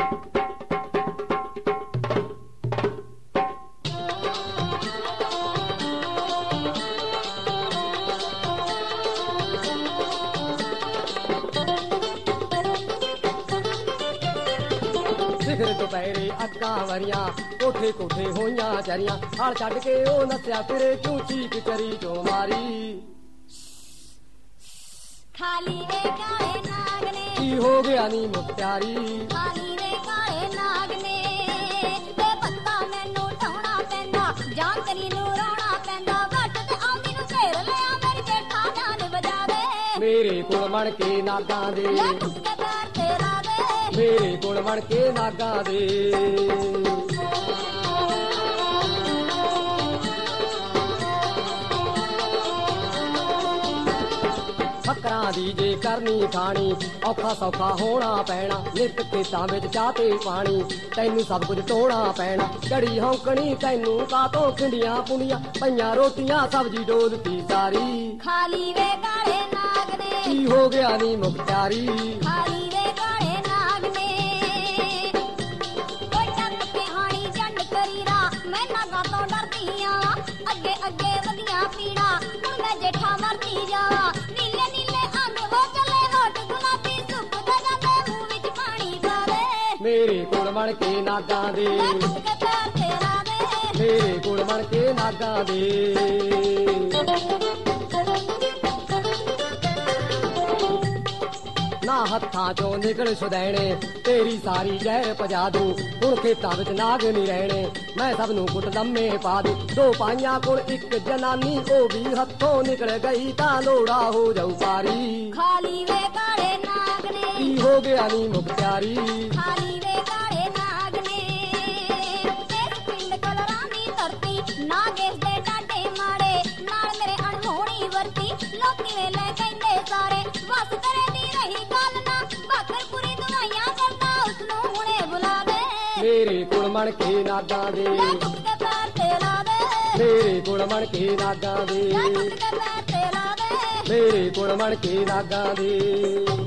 ਸਿਖਰ ਦੁਪਹਿਰੇ ਅੱਗਾਂ ਵਰੀਆਂ ਕੋਠੇ ਕੋਠੇ ਹੋਈਆਂ ਚਰੀਆਂ ਹਲ ਛੱਡ ਕੇ ਉਹ ਨੱਸਿਆ ਫਿਰੇ ਕਿਉਂ ਚੀਕ ਚਰੀ ਚੋਂ ਮਾਰੀ ਖਾਲੀ ਵੇ ਕਾਲੇ ਨਾਗ ਨੇ ਕੀ ਹੋ ਗਿਆ ਨੀ ਮੁਖਤਿਆਰੀ ਖਾਲੀ ਵੇ ਕਾਲੇ ਨਾਗ ਨੇ ਤੇ ਪੱਤਾ ਮੈਨੂੰ ਢਾਉਣਾ ਪੈਂਦਾ ਜਾਨ ਤੇਰੀ ਨੂੰ ਰੋਣਾ ਪੈਂਦਾ ਘੱਟ ਤੇ ਆਉਂਦੀ ਨੂੰ ਘੇਰ ਲਿਆ ਮੇਰੀ ਬੇਟਾ ਜਾਨ ਵਜਾ ਦੇ ਮੇਰੇ ਕੋਲ ਮਣ ਕੇ ਨਾਗਾਂ ਦੇ ਲੈ ਟੁੱਟ ਕੇ ਪੈਰ ਤੇਰਾ ਦੇ ਮੇਰੇ ਕੋਲ ਮਣ ਕੇ ਨਾਗਾਂ ਦੇ ਫਕਰਾਂ ਦੀ ਜੇ ਕਰਨੀ ਖਾਣੀ ਔਖਾ ਸੌਖਾ ਹੋਣਾ ਪੈਣਾ ਨਿੱਤ ਖੇਤਾਂ ਵਿੱਚ ਚਾਹ ਤੇ ਪਾਣੀ ਤੈਨੂੰ ਸਭ ਕੁਝ ਢੋਣਾ ਪੈਣਾ ਘੜੀ ਹੌਂਕਣੀ ਤੈਨੂੰ ਕਾਤੋਂ ਖਿੰਡੀਆਂ ਪੁੰਡੀਆਂ ਪਈਆਂ ਰੋਟੀਆਂ ਸਬਜ਼ੀ ਡੋਲਤੀ ਸਾਰੀ ਖਾਲੀ ਵੇ ਕਾਲੇ ਨਾਗ ਨੇ ਕੀ ਹੋ ਗਿਆ ਨੀ ਮੁਖਤਿਆਰੀ ਖਾਲੀ ਵੇ ਕਾਲੇ ਨਾਗ ਨੇ ਕੋਈ ਟੱਕ ਕੇ ਹਾਣੀ ਜੰਡ ਕਰੀਦਾ ਮੈਂ ਨਾਗਾਂ ਤੋਂ ਡਰਦੀ ਆ ਅੱਗੇ ਅੱਗੇ ਵਧੀਆਂ ਪੀੜਾ ਹੁਣ ਮੈਂ ਜੇਠਾ ਮਰਦੀ ਜਾਵਾਂ ਨੀਲੇ ਨੀਲੇ ਅੰਗ ਹੋ ਚੱਲੇ ਹੋਠ ਗੁਲਾਬੀ ਸੁੱਕਦਾ ਜਾਂਦੇ ਮੂੰਹ ਵਿੱਚ ਪਾਣੀ ਪਾ ਦੇ ਮੇਰੇ ਕੋਲ ਮਣ ਕੇ ਨਾਗਾਂ ਦੇ ਲੈ ਟੁੱਟ ਕੇ ਪੈਰ ਤੇਰਾ ਦੇ ਮੇਰੇ ਕੋਲ ਮਣ ਕੇ ਨਾਗਾਂ ਦੇ ਨਾ ਹੱਥਾਂ ਚੋਂ ਨਿਕਲ ਸੁਦੈਣੇ ਤੇਰੀ ਸਾਰੀ ਜ਼ਹਿਰ ਪਜਾ ਦੂੰ ਹੁਣ ਖੇਤਾਂ ਵਿੱਚ ਨਾਗ ਨਹੀਂ ਰਹਿਣੇ ਮੈਂ ਸਭ ਨੂੰ ਕੁੱਟ ਲੰਮੇ ਪਾ ਦੂੰ ਦੋ ਪਾਈਆਂ ਕੋਲ ਇੱਕ ਜਨਾਨੀ ਉਹ ਵੀ ਹੱਥੋਂ ਨਿਕਲ ਗਈ ਤਾਂ ਲੋੜਾ ਹੋ ਜਾਊ ਪਾਰੀ ਖਾਲੀ ਵੇ ਕਾਲੇ ਨਾਗ ਨੇ ਕੀ ਹੋ ਗਿਆ ਨੀ ਮੁਖਤਿਆਰੀ ਖਾਲੀ ਵੇ ਕਾਲੇ ਨਾਗ ਨੇ ਇਸ ਪਿੰਡ ਕਲਰਾਂ ਦੀ ਧਰਤੀ ਨਾਗੇਸ਼ ਦੇ ਡਾਡੇ ਮਾੜੇ ਨਾਲ ਮੇਰੇ ਅਣਹੋਣੀ ਵਰਤੀ ਲੋਕੀ ਵੇਲੇ ਕਹਿੰਦੇ ਸਾਰੇ ਵਸ ਕਰੇ ਦੀ ਰਹੀ ਗੱਲ ਨਾ ਬਾਖਰਪੁਰੀ ਦਵਾਈਆਂ ਕਰਦਾ ਉਸ ਨੂੰ ਹੁਣੇ ਬੁਲਾ ਦੇ ਮੇਰੇ ਕੋਲ ਮਣ ਕੇ ਨਾਗਾਂ ਦੇ ਲੈ ਟੁੱਟ ਕੇ ਪੈਰ ਤੇਰਾ ਦੇ ਮੇਰੇ ਕੋਲ ਮਣ ਕੇ ਨਾਗਾਂ ਦੇ ਲੈ ਟੁੱਟ ਕੇ ਪੈਰ ਤੇਰਾ ਦੇ ਮੇਰੇ ਕੋਲ ਮਣ ਕੇ ਨਾਗਾਂ ਦੇ